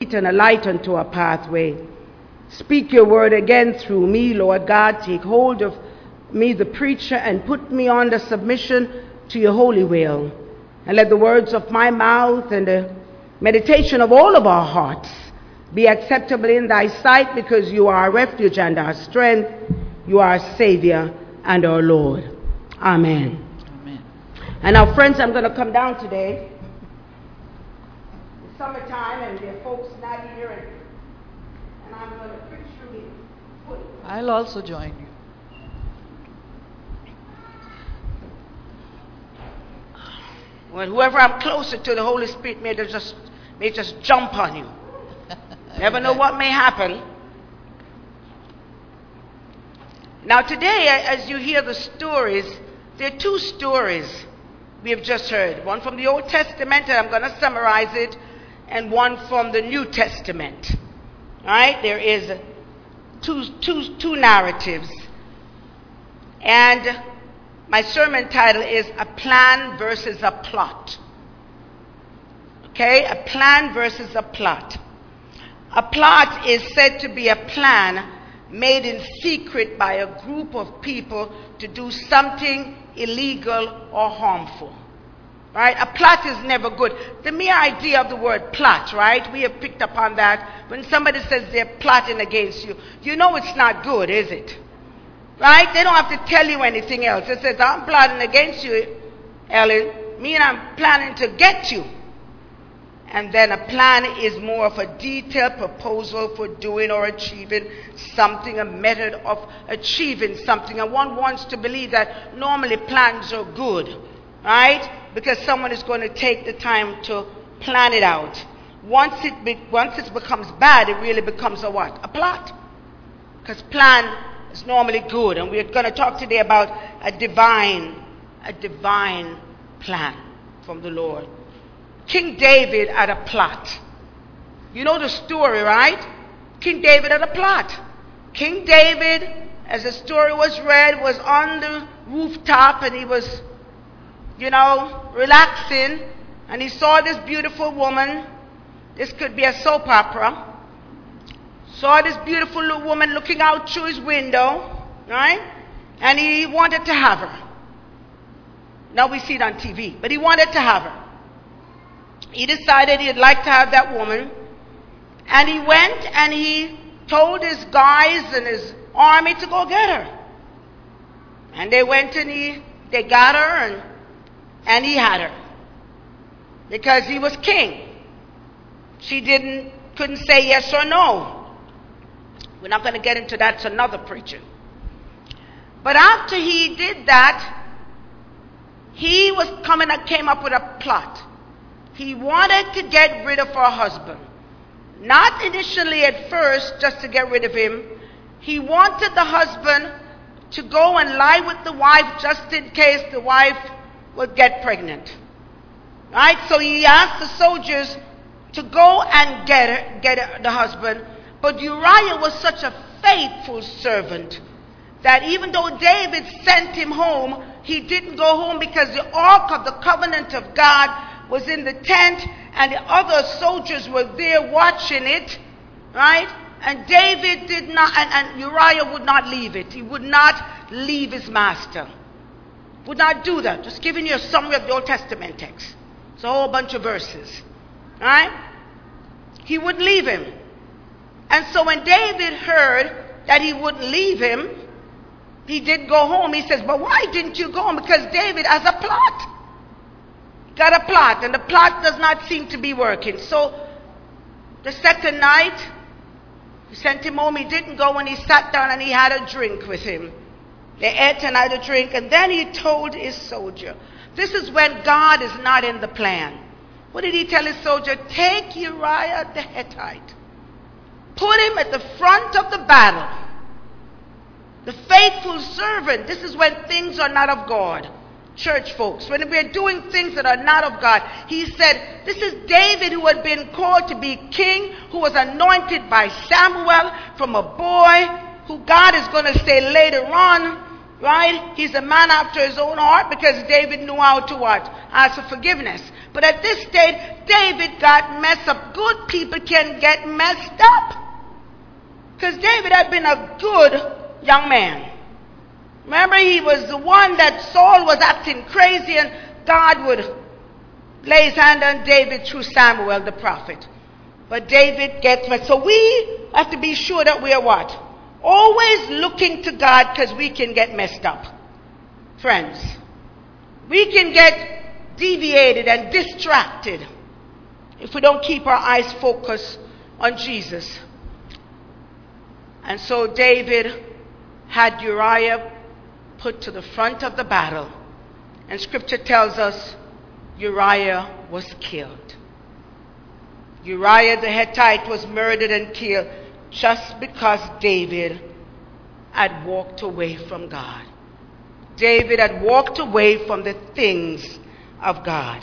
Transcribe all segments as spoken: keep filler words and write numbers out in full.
feet and a light unto our pathway. Speak your word again through me, Lord God. Take hold of me, the preacher, and put me under submission to your holy will. And let the words of my mouth and the meditation of all of our hearts be acceptable in thy sight, because you are our refuge and our strength. You are our Savior and our Lord. Amen. Amen. And now, friends, I'm going to come down today. It's summertime and there are folks not here, and, and I'm going to preach through here. I'll also join you. Well, whoever I'm closer to, the Holy Spirit may just may just jump on you. Never know what may happen. Now today, as you hear the stories, there are two stories we have just heard. One from the Old Testament, and I'm going to summarize it, and one from the New Testament. All right? There is two, two, two narratives. And my sermon title is A Plan versus a Plot. Okay? A plan versus a plot. A plot is said to be a plan made in secret by a group of people to do something illegal or harmful. Right? A plot is never good. The mere idea of the word plot, right? We have picked up on that. When somebody says they're plotting against you, you know it's not good, is it? Right? They don't have to tell you anything else. It says, I'm plotting against you, Ellen. Me and I'm planning to get you. And then a plan is more of a detailed proposal for doing or achieving something, a method of achieving something. And one wants to believe that normally plans are good, right? Because someone is going to take the time to plan it out. Once it be, once it becomes bad, it really becomes a what? A plot. Because plan is normally good. And we're going to talk today about a divine, a divine plan from the Lord. King David had a plot. You know the story, right? King David had a plot. King David, as the story was read, was on the rooftop and he was, you know, relaxing. And he saw this beautiful woman. This could be a soap opera. Saw this beautiful woman looking out through his window, right? And he wanted to have her. Now we see it on T V, but he wanted to have her. He decided he'd like to have that woman. And he went and he told his guys and his army to go get her. And they went and he, they got her and, and he had her. Because he was king. She didn't, couldn't say yes or no. We're not going to get into that. It's another preaching. But after he did that, he was coming, came up with a plot. He wanted to get rid of her husband. Not initially at first just to get rid of him. He wanted the husband to go and lie with the wife just in case the wife would get pregnant. Right? So he asked the soldiers to go and get her, get her, the husband. But Uriah was such a faithful servant that even though David sent him home, he didn't go home because the ark of the covenant of God was in the tent and the other soldiers were there watching it, right? And David did not, and, and Uriah would not leave it. He would not leave his master. Would not do that. Just giving you a summary of the Old Testament text. It's a whole bunch of verses, right? He wouldn't leave him. And so when David heard that he wouldn't leave him, he did go home. He says, but why didn't you go home? Because David has a plot. Got a plot, and the plot does not seem to be working. So the second night, he sent him home. He didn't go, and he sat down and he had a drink with him. They ate and had a drink, and then he told his soldier. This is when God is not in the plan. What did he tell his soldier? Take Uriah the Hittite. Put him at the front of the battle. The faithful servant. This is when things are not of God. Church folks, when we're doing things that are not of God, he said, this is David who had been called to be king, who was anointed by Samuel from a boy, who God is going to say later on, right? He's a man after his own heart because David knew how to what? Ask for forgiveness. But at this stage, David got messed up. Good people can get messed up. Because David had been a good young man. Remember, he was the one that Saul was acting crazy, and God would lay his hand on David through Samuel the prophet. But David gets messed up. So we have to be sure that we are what? Always looking to God, because we can get messed up. Friends, we can get deviated and distracted if we don't keep our eyes focused on Jesus. And so David had Uriah put to the front of the battle. And scripture tells us Uriah was killed. Uriah the Hittite was murdered and killed just because David had walked away from God. David had walked away from the things of God.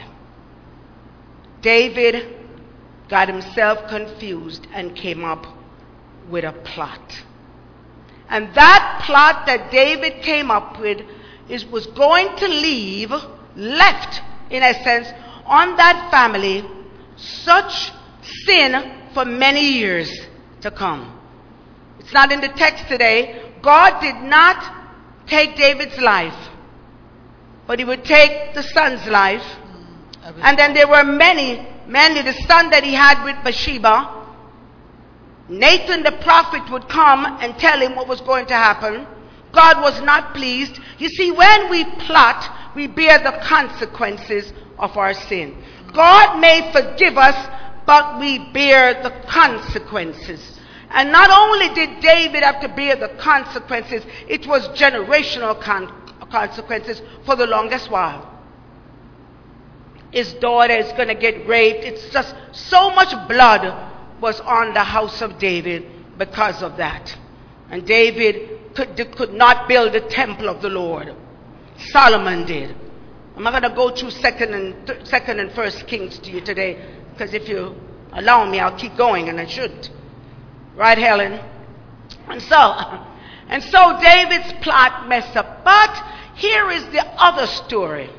David got himself confused and came up with a plot. And that plot that David came up with is, was going to leave, left in a sense, on that family such sin for many years to come. It's not in the text today. God did not take David's life, but he would take the son's life. And then there were many, mainly the son that he had with Bathsheba. Nathan the prophet would come and tell him what was going to happen. God was not pleased. You see, when we plot, we bear the consequences of our sin. God may forgive us, but we bear the consequences. And not only did David have to bear the consequences, it was generational con- consequences for the longest while. His daughter is going to get raped. It's just so much blood was on the house of David because of that. And David could, could not build the temple of the Lord. Solomon did. I'm not going to go through second and th- second and first Kings to you today, because if you allow me, I'll keep going, and I should. Right, Helen? And so, and so David's plot messed up. But here is the other story.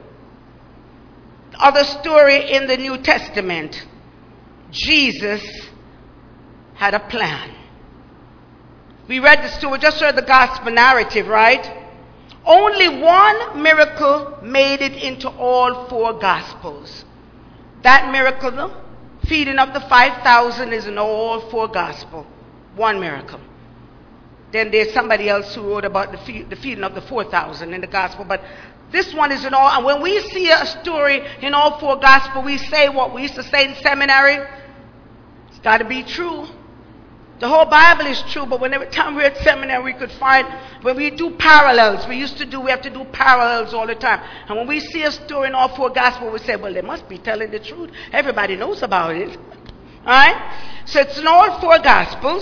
The other story in the New Testament. Jesus had a plan. We read the story, just read the gospel narrative, right? Only one miracle made it into all four gospels. That miracle, the feeding of the five thousand, is in all four gospels. One miracle. Then there's somebody else who wrote about the, feed, the feeding of the four thousand in the gospel. But this one is in all. And when we see a story in all four gospels, we say what we used to say in seminary. It's got to be true. The whole Bible is true, but whenever time we're at seminary, we could find, when we do parallels, we used to do, we have to do parallels all the time. And when we see a story in all four gospels, we say, well, they must be telling the truth. Everybody knows about it. All right? So it's in all four gospels.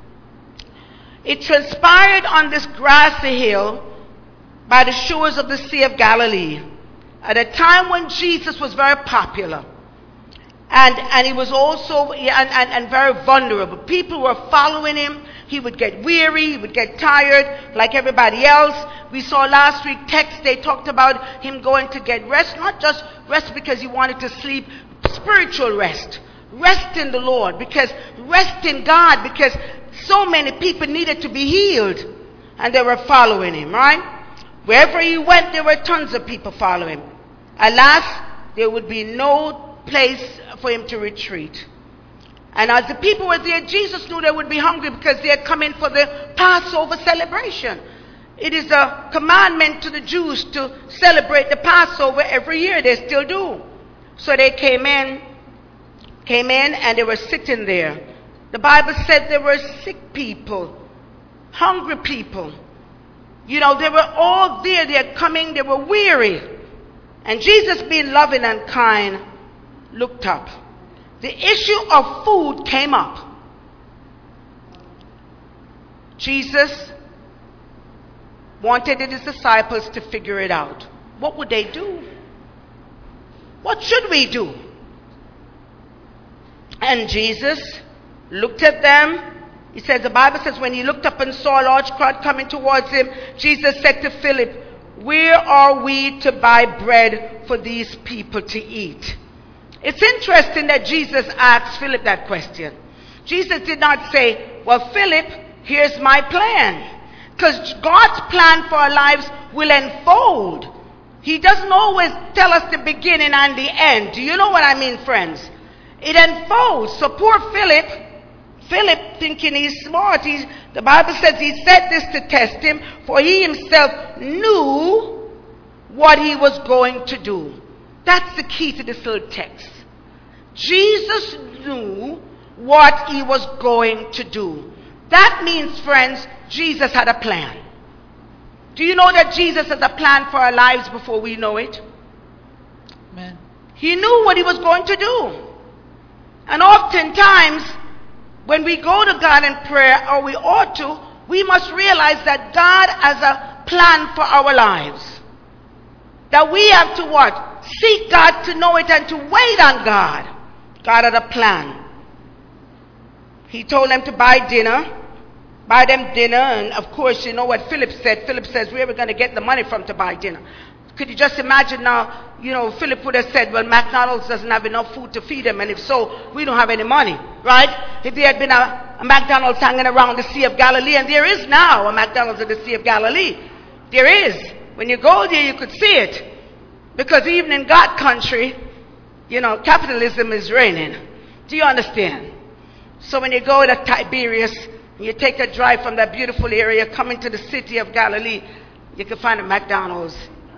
It transpired on this grassy hill by the shores of the Sea of Galilee at a time when Jesus was very popular. And, and he was also and, and, and very vulnerable. People were following him. He would get weary. He would get tired like everybody else. We saw last week text, they talked about him going to get rest. Not just rest because he wanted to sleep. Spiritual rest. Rest in the Lord. Because rest in God. Because so many people needed to be healed. And they were following him, right? Wherever he went, there were tons of people following him. Alas, there would be no place for him to retreat. And as the people were there, Jesus knew they would be hungry because they had come in for the Passover celebration. It is a commandment to the Jews to celebrate the Passover every year. They still do. So they came in, came in and they were sitting there. The Bible said there were sick people, hungry people. You know, they were all there. They had come in, they were weary. And Jesus, being loving and kind, looked up. The issue of food came up. Jesus wanted his disciples to figure it out. What would they do? What should we do? And Jesus looked at them. He says, the Bible says, when he looked up and saw a large crowd coming towards him, Jesus said to Philip, where are we to buy bread for these people to eat? It's interesting that Jesus asked Philip that question. Jesus did not say, well, Philip, here's my plan. Because God's plan for our lives will unfold. He doesn't always tell us the beginning and the end. Do you know what I mean, friends? It unfolds. So poor Philip, Philip thinking he's smart, he's, the Bible says he said this to test him, for he himself knew what he was going to do. That's the key to this little text. Jesus knew what he was going to do. That means, friends, Jesus had a plan. Do you know that Jesus has a plan for our lives before we know it? Amen. He knew what he was going to do. And oftentimes, when we go to God in prayer, or we ought to, we must realize that God has a plan for our lives. That we have to what? Seek God to know it and to wait on God. God had a plan. He told them to buy dinner. Buy them dinner, and of course, you know what Philip said. Philip says, where are we going to get the money from to buy dinner? Could you just imagine now, you know, Philip would have said, well, McDonald's doesn't have enough food to feed them, and if so, we don't have any money, right? If there had been a, a McDonald's hanging around the Sea of Galilee, and there is now a McDonald's in the Sea of Galilee. There is. When you go there, you could see it. Because even in God country, you know, capitalism is reigning. Do you understand? So when you go to Tiberias, you take a drive from that beautiful area, come into the city of Galilee, you can find a McDonald's.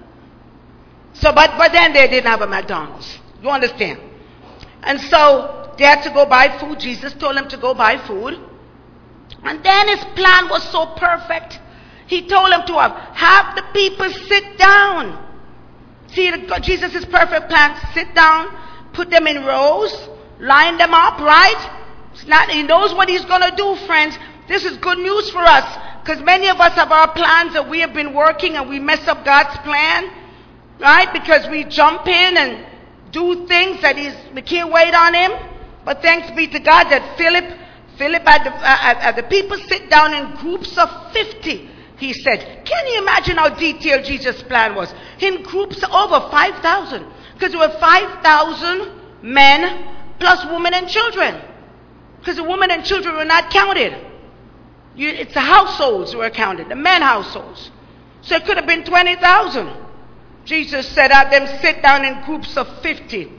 So, but, but then they didn't have a McDonald's. You understand? And so they had to go buy food. Jesus told them to go buy food. And then his plan was so perfect. He told them to have, have the people sit down. See, the, Jesus' perfect plan, sit down, put them in rows, line them up, right? It's not, he knows what he's going to do, friends. This is good news for us, because many of us have our plans that we have been working and we mess up God's plan, right? Because we jump in and do things that he's, we can't wait on him. But thanks be to God that Philip, Philip had the, uh, had the people sit down in groups of fifty. He said, can you imagine how detailed Jesus' plan was? In groups of over five thousand, because there were five thousand men plus women and children. Because the women and children were not counted. You, it's the households who were counted, the men households. So it could have been twenty thousand. Jesus said, have them sit down in groups of fifty.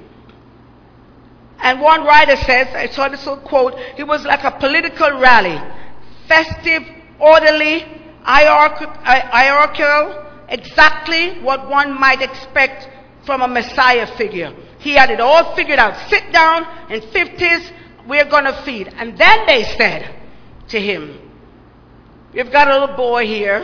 And one writer says, I saw this little quote, it was like a political rally. Festive, orderly, hierarchical, exactly what one might expect from a Messiah figure. He had it all figured out. Sit down in fifties. We're going to feed. And then they said to him, we've got a little boy here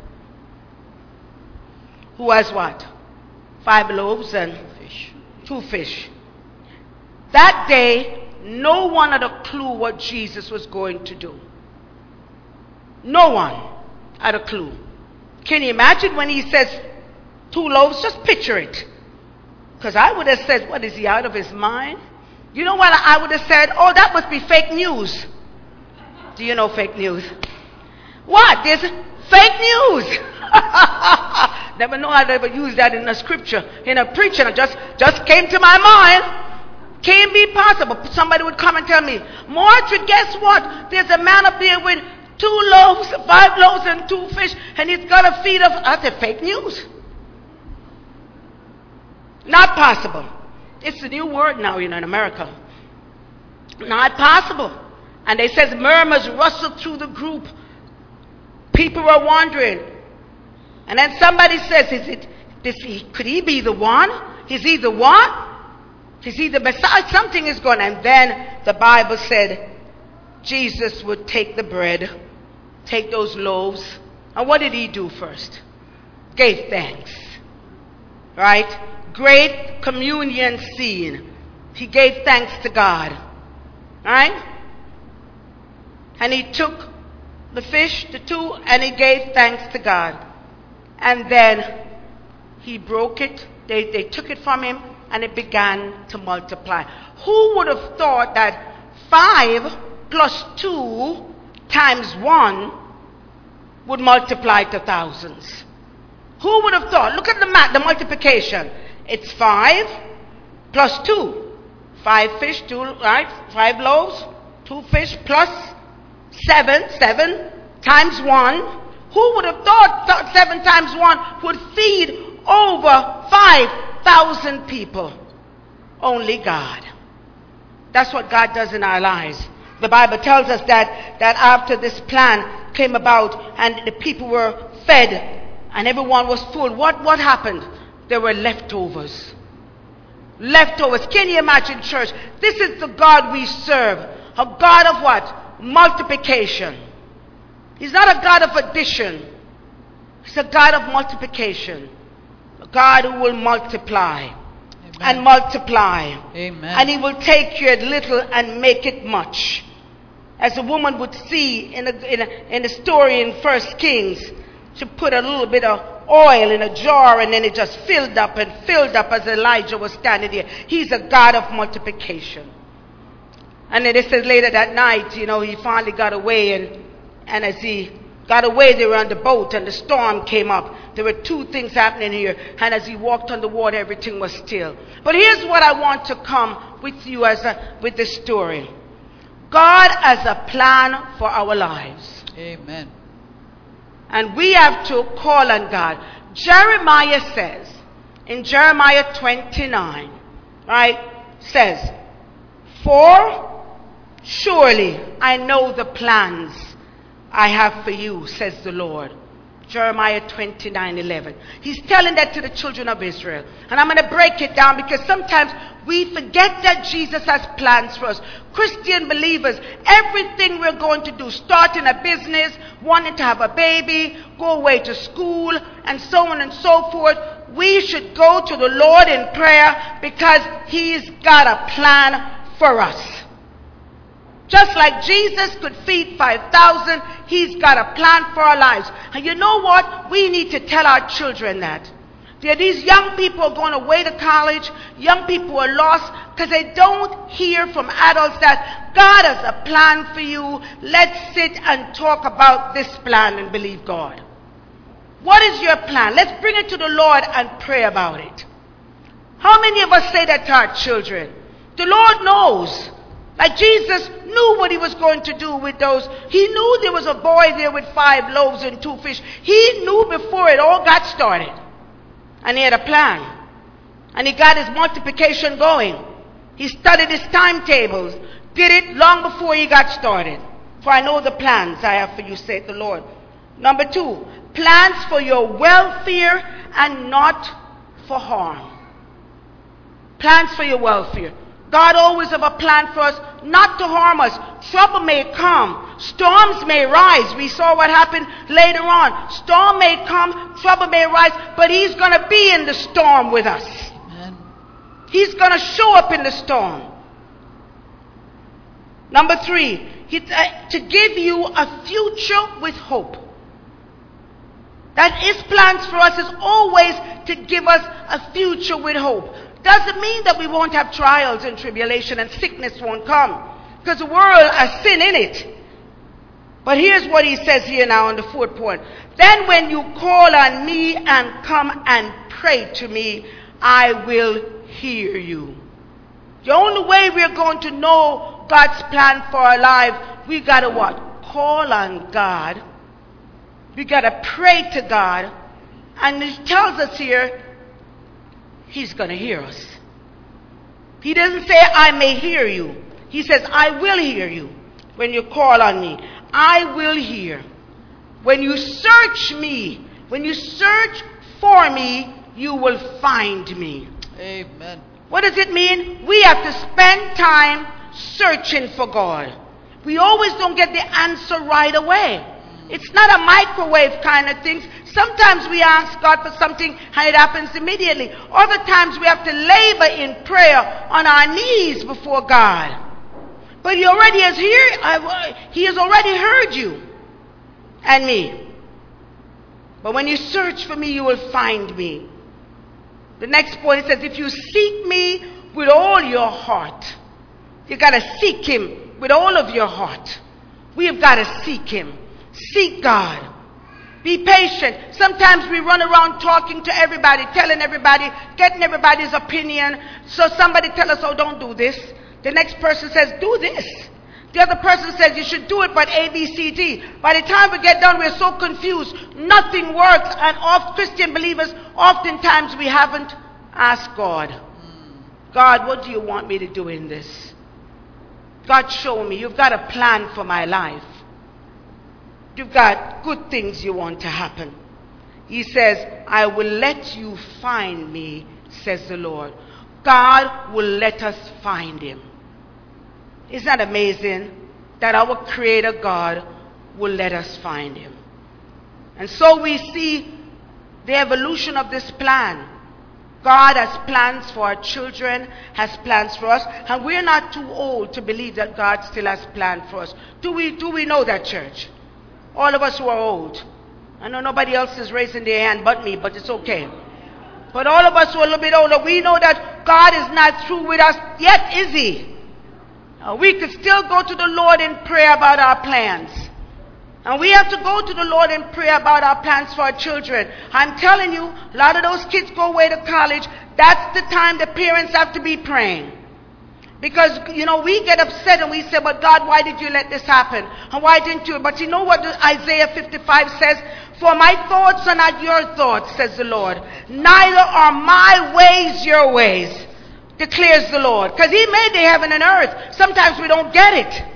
who has what? Five loaves and fish. Two fish. That day, no one had a clue what Jesus was going to do. No one had a clue. Can you imagine when he says two loaves? Just picture it. Because I would have said, what, is he out of his mind? You know what I would have said? Oh, that must be fake news. Do you know fake news? What? There's fake news. Never know I'd ever use that in a scripture, in a preaching. It just, just came to my mind. Can't be possible. Somebody would come and tell me, Marjorie, guess what? There's a man up there with two loaves, five loaves and two fish, and he's got to feed us. I said, fake news. Not possible. It's a new word now, you know, in America. Not possible. And they says murmurs rustled through the group. People were wondering. And then somebody says, is it, this, could he be the one? Is he the one? Is he the Messiah? Something is going on. And then the Bible said Jesus would take the bread, take those loaves. And what did he do first? Gave thanks. Right? Great communion scene. He gave thanks to God. Right? And he took the fish, the two, and he gave thanks to God. And then he broke it. They, they took it from him, and it began to multiply. Who would have thought that five plus two times one would multiply to thousands? Who would have thought? Look at the math, the multiplication. It's five plus two. Five fish, two, right? Five loaves, two fish plus seven. Seven times one. Who would have thought th- seven times one would feed over five thousand people? Only God. That's what God does in our lives. The Bible tells us that, that after this plan came about and the people were fed and everyone was full, what, what happened? There were leftovers. Leftovers. Can you imagine, church? This is the God we serve. A God of what? Multiplication. He's not a God of addition. He's a God of multiplication. A God who will multiply. Amen. And multiply. Amen. And he will take your little and make it much. As a woman would see in a, in a, in the story in First Kings, she put a little bit of oil in a jar and then it just filled up and filled up as Elijah was standing there. He's a God of multiplication. And then it says later that night, you know, he finally got away, and, and as he got away, they were on the boat and the storm came up. There were two things happening here. And as he walked on the water, everything was still. But here's what I want to come with you as a, with this story. God has a plan for our lives. Amen. And we have to call on God. Jeremiah says, in Jeremiah twenty-nine, right, says, for surely I know the plans I have for you, says the Lord. Jeremiah twenty-nine eleven. He's telling that to the children of Israel. And I'm going to break it down because sometimes we forget that Jesus has plans for us. Christian believers, everything we're going to do, starting a business, wanting to have a baby, go away to school, and so on and so forth, we should go to the Lord in prayer because he's got a plan for us. Just like Jesus could feed five thousand, he's got a plan for our lives. And you know what? We need to tell our children that. There are these young people going away to college. Young people are lost because they don't hear from adults that God has a plan for you. Let's sit and talk about this plan and believe God. What is your plan? Let's bring it to the Lord and pray about it. How many of us say that to our children? The Lord knows. Like Jesus knew what he was going to do with those. He knew there was a boy there with five loaves and two fish. He knew before it all got started. And he had a plan. And he got his multiplication going. He studied his timetables. Did it long before he got started. For I know the plans I have for you, said the Lord. Number two, plans for your welfare and not for harm. Plans for your welfare. God always have a plan for us not to harm us. Trouble may come. Storms may rise. We saw what happened later on. Storm may come. Trouble may rise. But he's going to be in the storm with us. Amen. He's going to show up in the storm. Number three, he, uh, to give you a future with hope. That his plans for us is always to give us a future with hope. Doesn't mean that we won't have trials and tribulation and sickness won't come. Because the world has sin in it. But here's what he says here now on the fourth point. Then when you call on me and come and pray to me, I will hear you. The only way we're going to know God's plan for our life, we got to what? Call on God. We got to pray to God. And he tells us here, he's going to hear us. He doesn't say, I may hear you. He says, I will hear you when you call on me. I will hear. When you search me, when you search for me, you will find me. Amen. What does it mean? We have to spend time searching for God. We always don't get the answer right away. It's not a microwave kind of thing. Sometimes we ask God for something and it happens immediately. Other times we have to labor in prayer on our knees before God. But he already has heard, he has already heard you and me. But when you search for me, you will find me. The next point, it says, if you seek me with all your heart, you got to seek him with all of your heart. We have got to seek him. Seek God. Be patient. Sometimes we run around talking to everybody, telling everybody, getting everybody's opinion. So somebody tell us, oh, don't do this. The next person says, do this. The other person says, you should do it, but A, B, C, D. By the time we get done, we're so confused. Nothing works. And of Christian believers, oftentimes we haven't asked God, God, what do you want me to do in this? God, show me. You've got a plan for my life. You've got good things you want to happen. He says, I will let you find me, says the Lord. God will let us find him. Isn't that amazing that our Creator God will let us find him? And so we see the evolution of this plan. God has plans for our children, has plans for us, and we're not too old to believe that God still has plans for us. Do we, do we know that, church? All of us who are old. I know nobody else is raising their hand but me, but it's okay. But all of us who are a little bit older, we know that God is not through with us yet, is he? Uh, we could still go to the Lord in prayer about our plans. And we have to go to the Lord in prayer about our plans for our children. I'm telling you, a lot of those kids go away to college. That's the time the parents have to be praying. Because, you know, we get upset and we say, but God, why did you let this happen? And why didn't you? But you know what Isaiah fifty-five says? For my thoughts are not your thoughts, says the Lord. Neither are my ways your ways, declares the Lord. Because he made the heaven and earth. Sometimes we don't get it.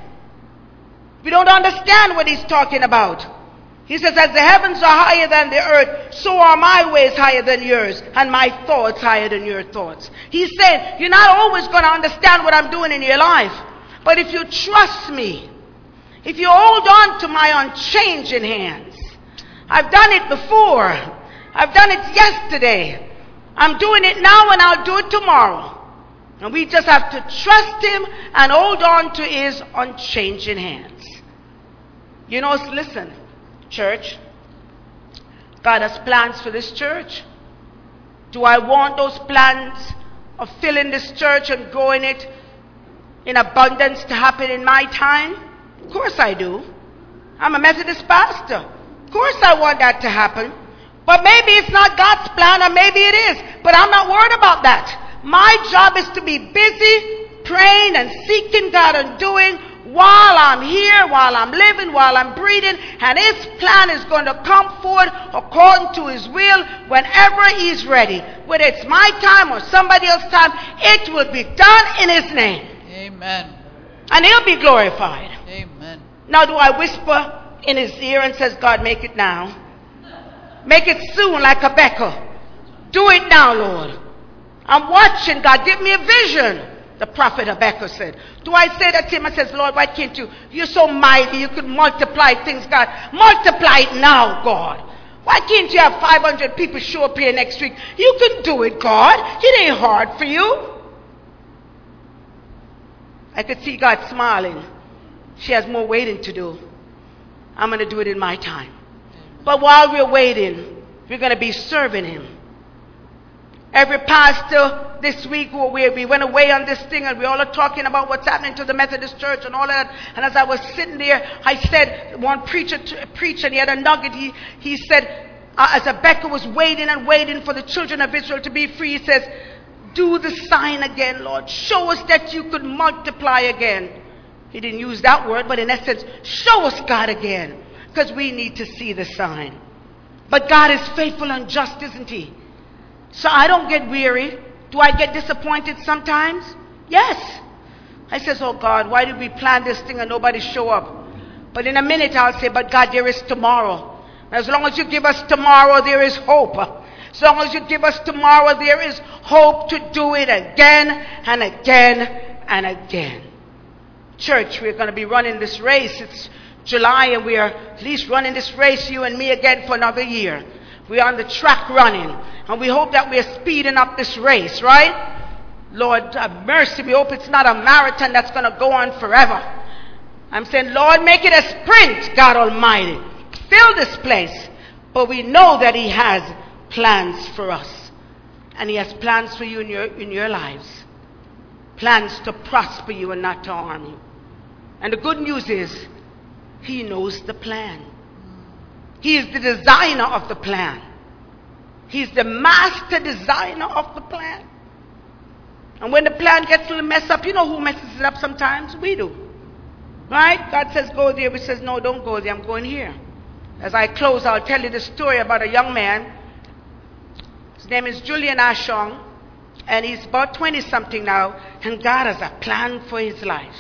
We don't understand what he's talking about. He says, as the heavens are higher than the earth, so are my ways higher than yours, and my thoughts higher than your thoughts. He's saying, you're not always going to understand what I'm doing in your life. But if you trust me, if you hold on to my unchanging hands, I've done it before. I've done it yesterday. I'm doing it now and I'll do it tomorrow. And we just have to trust him and hold on to his unchanging hands. You know, listen, church, God has plans for this church. Do I want those plans of filling this church and growing it in abundance to happen in my time? Of course I do. I'm a Methodist pastor. Of course I want that to happen. But maybe it's not God's plan, or maybe it is. But I'm not worried about that. My job is to be busy praying and seeking God and doing while I'm here, while I'm living, while I'm breathing. And his plan is going to come forward according to his will whenever he's ready. Whether it's my time or somebody else's time, it will be done in his name. Amen. And he'll be glorified. Amen. Now do I whisper in his ear and says, God, make it now. Make it soon like Habakkuk. Do it now, Lord. I'm watching, God. Give me a vision. The prophet Habakkuk said. Do I say that to him and says, Lord, why can't you? You're so mighty. You could multiply things, God. Multiply it now, God. Why can't you have five hundred people show up here next week? You can do it, God. It ain't hard for you. I could see God smiling. She has more waiting to do. I'm going to do it in my time. But while we're waiting, we're going to be serving him. Every pastor this week, we, we went away on this thing and we all are talking about what's happening to the Methodist Church and all that. And as I was sitting there, I said, one preacher preached and he had a nugget. He, he said, uh, as Habakkuk was waiting and waiting for the children of Israel to be free, he says, do the sign again, Lord. Show us that you could multiply again. He didn't use that word, but in essence, show us God again. Because we need to see the sign. But God is faithful and just, isn't he? So I don't get weary. Do I get disappointed sometimes? Yes. I says, oh God, why did we plan this thing and nobody show up? But in a minute I'll say, but God, there is tomorrow. As long as you give us tomorrow, there is hope. As long as you give us tomorrow, there is hope to do it again and again and again. Church, we're going to be running this race. It's July and we are at least running this race, you and me again, for another year. We're on the track running. And we hope that we're speeding up this race, right? Lord, have mercy. We hope it's not a marathon that's going to go on forever. I'm saying, Lord, make it a sprint, God Almighty. Fill this place. But we know that he has plans for us. And he has plans for you in your, in your lives. Plans to prosper you and not to harm you. And the good news is, he knows the plan. He is the designer of the plan. He's the master designer of the plan. And when the plan gets a little messed up, you know who messes it up sometimes? We do. Right? God says, go there. We says, no, don't go there. I'm going here. As I close, I'll tell you the story about a young man. His name is Julian Ashong. And he's about twenty-something now. And God has a plan for his life.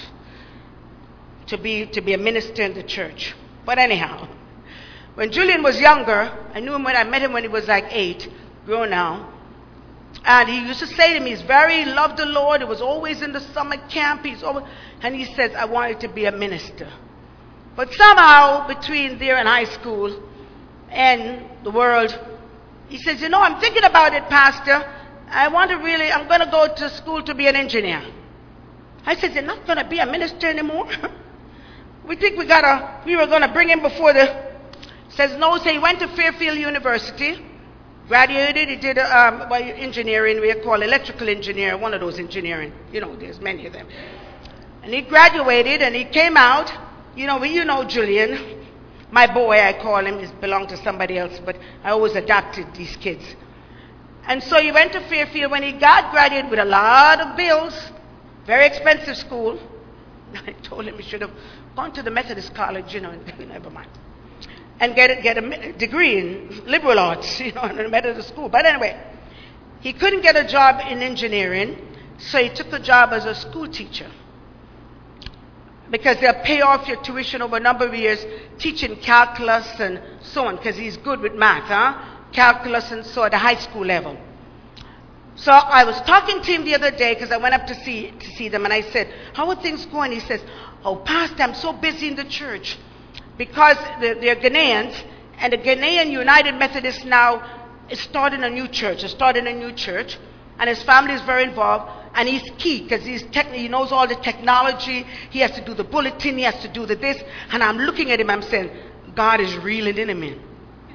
To be, to be a minister in the church. But anyhow, when Julian was younger, I knew him when I met him when he was like eight, grown now. And he used to say to me, he's very, he loved the Lord. He was always in the summer camp. He's always, and he says, I wanted to be a minister. But somehow, between there and high school and the world, he says, you know, I'm thinking about it, Pastor. I want to really, I'm going to go to school to be an engineer. I said, you're not going to be a minister anymore? We think we got to, we were going to bring him before the, says no, so he went to Fairfield University, graduated, he did um, well, engineering, we call electrical engineer, one of those engineering, you know, there's many of them. And he graduated and he came out, you know, you know Julian, my boy I call him, he belonged to somebody else, but I always adopted these kids. And so he went to Fairfield. When he got graduated with a lot of bills, very expensive school, I told him he should have gone to the Methodist college, you know, never mind. And get a, get a degree in liberal arts, you know, in a Methodist school. But anyway, he couldn't get a job in engineering, so he took a job as a school teacher. Because they'll pay off your tuition over a number of years, teaching calculus and so on, because he's good with math, huh? Calculus and so at the high school level. So I was talking to him the other day because I went up to see to see them, and I said, how are things going? He says, oh, Pastor, I'm so busy in the church because they're, they're Ghanaians, and the Ghanaian United Methodist now is starting a new church. Is starting a new church, and his family is very involved, and he's key because he's tech, he knows all the technology. He has to do the bulletin. He has to do the this, and I'm looking at him. I'm saying, God is reeling in him in.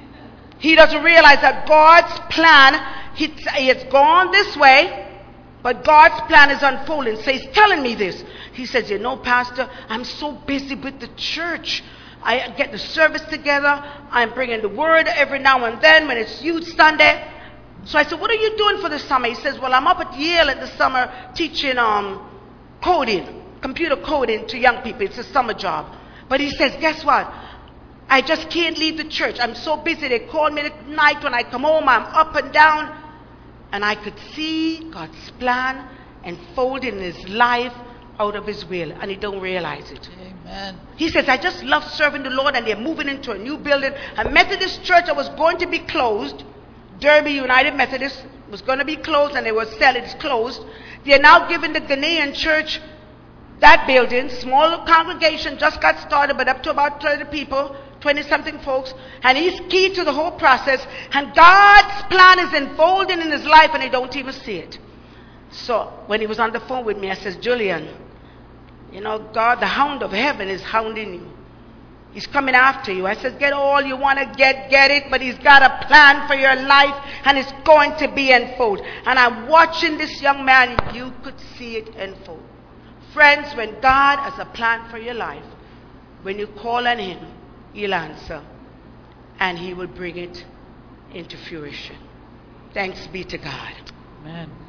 He doesn't realize that God's plan, he, he has gone this way, but God's plan is unfolding. So he's telling me this. He says, you know, Pastor, I'm so busy with the church. I get the service together. I'm bringing the word every now and then when it's Youth Sunday. So I said, what are you doing for the summer? He says, well, I'm up at Yale in the summer teaching um, coding, computer coding to young people. It's a summer job. But he says, guess what? I just can't leave the church. I'm so busy. They call me at night when I come home. I'm up and down. And I could see God's plan unfolding in his life out of his will. And he don't realize it. Amen. He says, I just love serving the Lord. And they're moving into a new building. A Methodist church that was going to be closed, Derby United Methodist, was going to be closed. And they were selling it closed. They're now giving the Ghanaian church that building. Small congregation, just got started, but up to about thirty people. twenty-something folks, and he's key to the whole process, and God's plan is unfolding in his life, and he don't even see it. So, when he was on the phone with me, I says, Julian, you know, God, the hound of heaven is hounding you. He's coming after you. I said, get all you want to get, get it, but he's got a plan for your life, and it's going to be unfolded. And I'm watching this young man, you could see it unfold. Friends, when God has a plan for your life, when you call on him, he'll answer, and he will bring it into fruition. Thanks be to God. Amen.